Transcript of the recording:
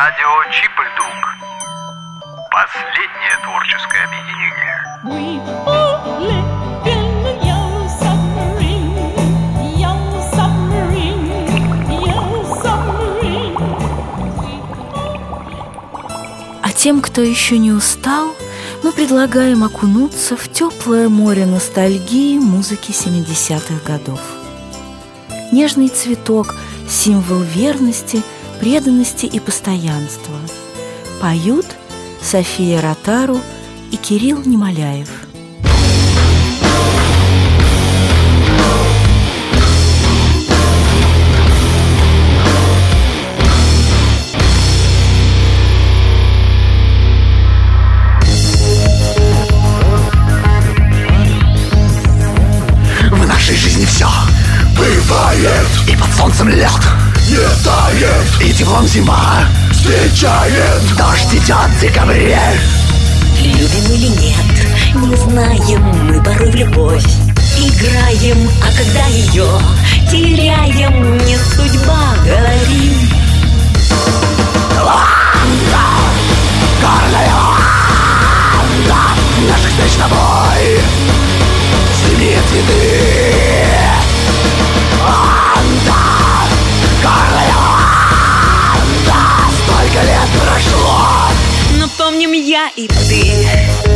Радио Чип-и-Дук. Последнее творческое объединение. А тем, кто еще не устал, мы предлагаем окунуться в теплое море ностальгии музыки 70-х годов. Нежный цветок – символ верности, преданности и постоянства. Поют София Ротару и Кирилл Немоляев. В нашей жизни все бывает, и под солнцем лед не тает, и теплом зима встречает. Дождь идет в декабре. Любим или нет, не знаем, мы порой в любовь играем, а когда ее теряем, не судьба, говорим. Горная наших встреч с тобой, сними цветы. Горная, столько лет прошло, но помним я и ты.